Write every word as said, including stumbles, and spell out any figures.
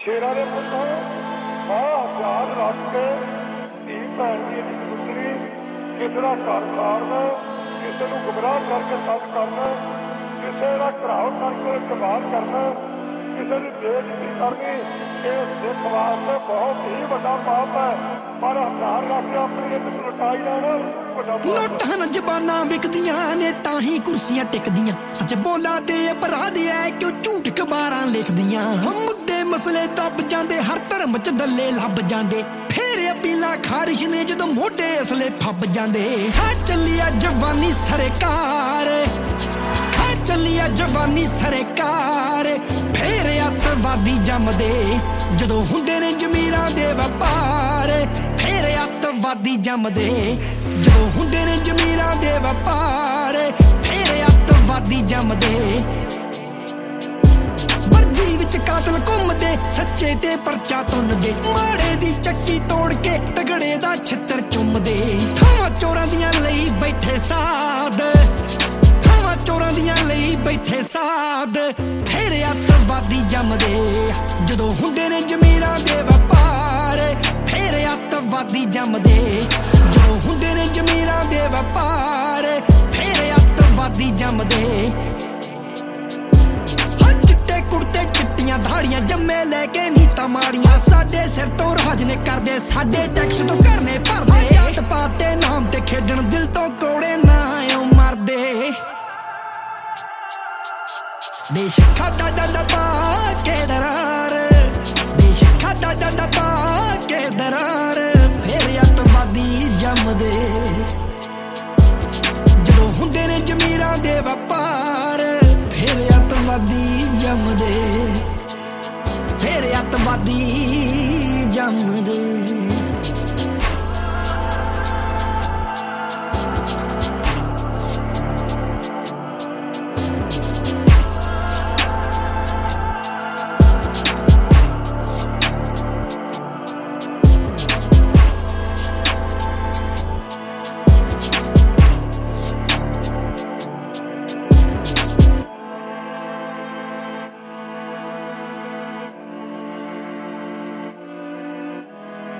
ਸ਼ੇਰਾਂ ਦੇ ਪੁੱਤੋਂ ਆਹ ਹਥਿਆਰ ਰੱਖ ਕੇ ਧੀ ਭੈਣ ਦੀ ਪੁੱਤਰੀ ਕਿਸੇ ਦਾ ਘਰ ਸਾੜਨਾ, ਕਿਸੇ ਨੂੰ ਗੁੰਮਰਾਹ ਕਰਕੇ ਤੰਗ ਕਰਨਾ, ਕਿਸੇ ਦਾ ਘਰਾਓ ਕਰਕੇ ਇਸਤੇਮਾਲ ਕਰਨਾ, ਕਿਸੇ ਦੀ ਬੇਇੱਜ਼ਤੀ ਕਰਨੀ, ਇਹ ਸਿੱਖ ਵਾਸਤੇ ਬਹੁਤ ਹੀ ਵੱਡਾ ਪਾਪ ਹੈ। ਪਰ ਹਥਿਆਰ ਰੱਖ ਕੇ ਆਪਣੀ ਇੱਕ ਲੁਟਾਈ ਲੈਣਾ ਨੋਟਾਂ ਨਾਲ ਜ਼ਬਾਨਾਂ ਵਿਕਦੀਆਂ ਨੇ ਤਾਂ ਹੀ ਕੁਰਸੀਆਂ ਟਿਕਦੀਆਂ। ਸੱਚ ਬੋਲਾਂ ਦੇ ਅਪਰਾਧ ਐ ਕਿਉਂ ਝੂਠ ਅਖਬਾਰਾਂ ਲਿਖਦੀਆਂ। ਮੁੱਦੇ ਮਸਲੇ ਦੱਬ ਜਾਂਦੇ, ਹਰ ਧਰਮ ਚ ਦੱਲੇ ਲੱਭ ਜਾਂਦੇ। ਫੇਰ ਅਪੀਲਾਂ ਖਾਰਿਸ਼ ਨੇ ਜਦੋਂ ਮੋਢੇ ਅਸਲੇ ਫੱਬ ਜਾਂਦੇ। ਖਾ ਚੱਲਿਆ ਜਵਾਨੀ ਸਰਕਾਰ, ਖਾ ਚੱਲਿਆ ਜਵਾਨੀ ਸਰਕਾਰ। ਫੇਰ ਅੱਤਵਾਦੀ ਜੰਮਦੇ ਜਦੋਂ ਹੁੰਦੇ ਨੇ ਜ਼ਮੀਰਾਂ ਦੇ ਵਪਾਰ। ਫੇਰ ਅੱਤਵਾਦੀ ਜੰਮਦੇ ਜਦੋਂ ਹੁੰਦੇ ਨੇ ਜ਼ਮੀਰਾਂ ਦੇ ਵਪਾਰ। ਫੇਰ ਅੱਤਵਾਦੀ ਜੰਮਦੇ ਵਰਦੀ ਵਿੱਚ ਕਾਤਲ ਘੁੰਮਦੇ, ਸੱਚੇ ਤੇ ਪਰਚਾ ਤੁੰਨਦੇ। ਮਾੜੇ ਦੀ ਚੱਕੀ ਤੋੜ ਕੇ ਤਗੜੇ ਦਾ ਛਿੱਤਰ ਚੁੰਮਦੇ। ਥਾਵਾਂ ਚੋਰਾਂ ਦੀਆਂ ਲਈ ਬੈਠੇ ਸਾਧ, ਥਾਵਾਂ ਚੋਰਾਂ ਦੀਆਂ ਲਈ ਬੈਠੇ ਸਾਧ। ਫੇਰ ਅੱਤਵਾਦੀ ਜੰਮਦੇ ਜਦੋਂ ਹੁੰਦੇ ਨੇ ਜ਼ਮੀਰਾਂ ਦੇ ਵਪਾਰ। ਫੇਰ ਅੱਤਵਾਦੀ ਜੰਮਦੇ ਜਦੋਂ ਹੁੰਦੇ ਨੇ ਜ਼ਮੀਰਾਂ ਦੇ ਵਪਾਰ। ਫੇਰ ਅੱਤਵਾਦੀ ਜੰਮਦੇ ਚਿੱਟੇ ਕੁੜਤੇ ਚਿੱਟੀਆਂ ਦਾੜੀਆਂ, ਜੰਮੇ ਲੈ ਕੇ ਨੀਤਾਂ ਮਾੜੀਆਂ। ਸਾਡੇ ਸਿਰ ਤੋਂ ਰਾਜ ਨੇ ਕਰਦੇ, ਸਾਡੇ ਟੈਕਸ ਤੋਂ ਕਰਨੇ ਭਰਦੇ। ਜਾਤ ਪਾਤ ਦੇ ਨਾਮ ਤੇ ਖੇਡਣ, ਦਿਲ ਤੋਂ ਕੋੜੇ ਨਾ ਓ ਮਰਦੇ। ਦੇਸ਼ ਖਾਦਾ ਜਾਂਦਾ ਪਾ ਕੇ ਦਰਾਰ, ਦੇਸ਼ ਖਾਦਾ ਜਾਂਦਾ ਪਾ ਕੇ ਦਰਾਰ। ਫੇਰ ਅੱਤਵਾਦੀ ਜੰਮਦੇ ਜਦੋਂ ਹੁੰਦੇ ਨੇ ਜ਼ਮੀਰਾਂ ਦੇ ਵਪਾਰ। ਫੇਰ ਅੱਤਵਾਦੀ ਜੰਮਦੇ, ਫੇਰ ਅੱਤਵਾਦੀ ਜੰਮਦੇ।